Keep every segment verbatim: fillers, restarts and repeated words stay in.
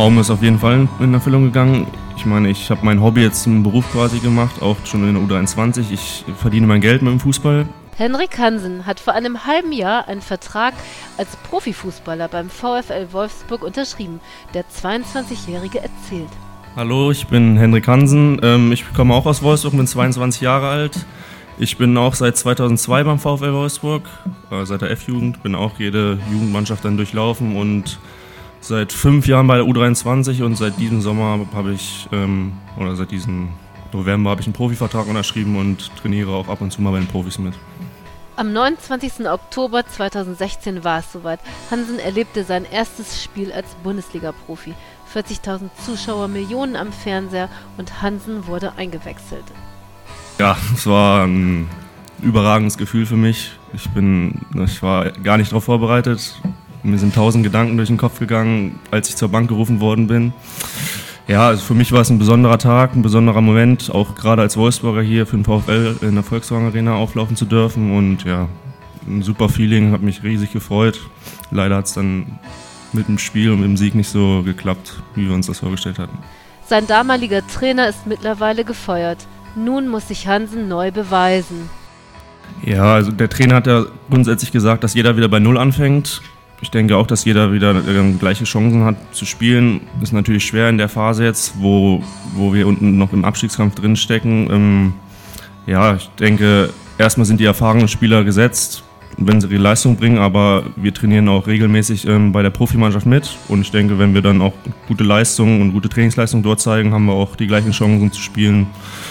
Traum ist auf jeden Fall in Erfüllung gegangen. Ich meine, ich habe mein Hobby jetzt zum Beruf quasi gemacht, auch schon in der U dreiundzwanzig. Ich verdiene mein Geld mit dem Fußball. Henrik Hansen hat vor einem halben Jahr einen Vertrag als Profifußballer beim VfL Wolfsburg unterschrieben. Der zweiundzwanzigjährige erzählt. Hallo, ich bin Henrik Hansen. Ich komme auch aus Wolfsburg, bin zweiundzwanzig Jahre alt. Ich bin auch seit zweitausendzwei beim VfL Wolfsburg, seit der F-Jugend, bin auch jede Jugendmannschaft dann durchlaufen und seit fünf Jahren bei der U dreiundzwanzig und seit diesem Sommer habe ich, ähm, oder seit diesem November habe ich einen Profivertrag unterschrieben und trainiere auch ab und zu mal bei den Profis mit. Am neunundzwanzigsten Oktober zweitausendsechzehn war es soweit. Hansen erlebte sein erstes Spiel als Bundesliga-Profi. vierzigtausend Zuschauer, Millionen am Fernseher und Hansen wurde eingewechselt. Ja, es war ein überragendes Gefühl für mich. Ich, bin, ich war gar nicht darauf vorbereitet. Mir sind tausend Gedanken durch den Kopf gegangen, als ich zur Bank gerufen worden bin. Ja, also für mich war es ein besonderer Tag, ein besonderer Moment, auch gerade als Wolfsburger hier für den VfL in der Volkswagen Arena auflaufen zu dürfen. Und ja, ein super Feeling, hat mich riesig gefreut. Leider hat es dann mit dem Spiel und mit dem Sieg nicht so geklappt, wie wir uns das vorgestellt hatten. Sein damaliger Trainer ist mittlerweile gefeuert. Nun muss sich Hansen neu beweisen. Ja, also der Trainer hat ja grundsätzlich gesagt, dass jeder wieder bei Null anfängt. Ich denke auch, dass jeder wieder äh, gleiche Chancen hat zu spielen. Ist natürlich schwer in der Phase jetzt, wo, wo wir unten noch im Abstiegskampf drinstecken. Ähm, ja, ich denke, erstmal sind die erfahrenen Spieler gesetzt, wenn sie ihre Leistung bringen, aber wir trainieren auch regelmäßig ähm, bei der Profimannschaft mit. Und ich denke, wenn wir dann auch gute Leistungen und gute Trainingsleistungen dort zeigen, haben wir auch die gleichen Chancen zu spielen.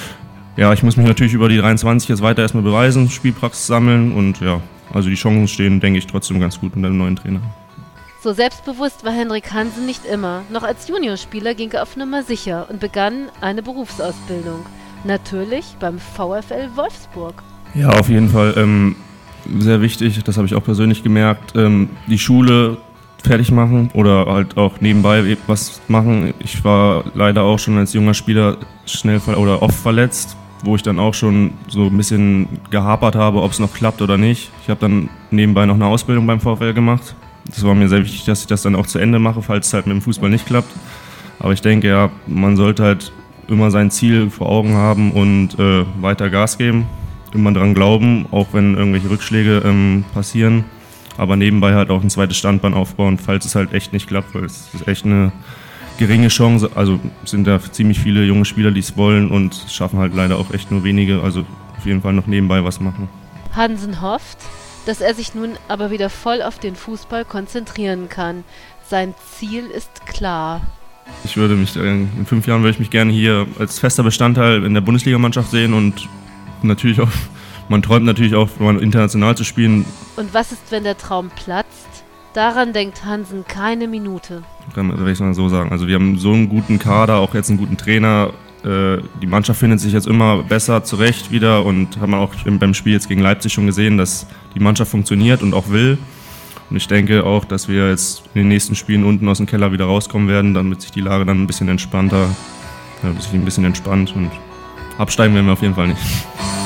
Ja, ich muss mich natürlich über die dreiundzwanzig jetzt weiter erstmal beweisen, Spielpraxis sammeln und ja, also die Chancen stehen, denke ich, trotzdem ganz gut mit dem neuen Trainer. So selbstbewusst war Henrik Hansen nicht immer. Noch als Juniorspieler ging er auf Nummer sicher und begann eine Berufsausbildung. Natürlich beim VfL Wolfsburg. Ja, auf jeden Fall ähm, sehr wichtig, das habe ich auch persönlich gemerkt, ähm, die Schule fertig machen oder halt auch nebenbei was machen. Ich war leider auch schon als junger Spieler schnell oder oft verletzt, wo ich dann auch schon so ein bisschen gehapert habe, ob es noch klappt oder nicht. Ich habe dann nebenbei noch eine Ausbildung beim VfL gemacht. Das war mir sehr wichtig, dass ich das dann auch zu Ende mache, falls es halt mit dem Fußball nicht klappt. Aber ich denke, ja, man sollte halt immer sein Ziel vor Augen haben und äh, weiter Gas geben, immer dran glauben, auch wenn irgendwelche Rückschläge ähm, passieren. Aber nebenbei halt auch ein zweites Standbein aufbauen, falls es halt echt nicht klappt, weil es ist echt eine geringe Chance. Also sind da ziemlich viele junge Spieler, die es wollen und schaffen halt leider auch echt nur wenige. Also auf jeden Fall noch nebenbei was machen. Hansen hofft, dass er sich nun aber wieder voll auf den Fußball konzentrieren kann. Sein Ziel ist klar. Ich würde mich, in fünf Jahren würde ich mich gerne hier als fester Bestandteil in der Bundesligamannschaft sehen und natürlich auch, man träumt natürlich auch, international zu spielen. Und was ist, wenn der Traum platzt? Daran denkt Hansen keine Minute. Kann man ich mal so sagen. Also wir haben so einen guten Kader, auch jetzt einen guten Trainer. Die Mannschaft findet sich jetzt immer besser zurecht wieder und haben auch beim Spiel jetzt gegen Leipzig schon gesehen, dass die Mannschaft funktioniert und auch will. Und ich denke auch, dass wir jetzt in den nächsten Spielen unten aus dem Keller wieder rauskommen werden, damit sich die Lage dann ein bisschen entspannter, ja, sich ein bisschen entspannt und absteigen werden wir auf jeden Fall nicht.